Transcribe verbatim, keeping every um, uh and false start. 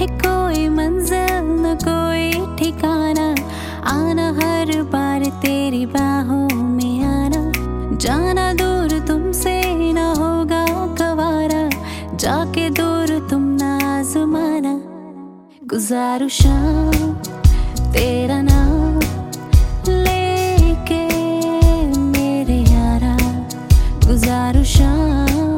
है कोई मंजिल न कोई ठिकाना, आना हर बार तेरी बाहों में आना, जाना दूर तुमसे न होगा गवारा, जाके दूर तुम ना आजमाना। गुजारू शाम तेरा नाम लेके मेरे यारा, गुजारू शाम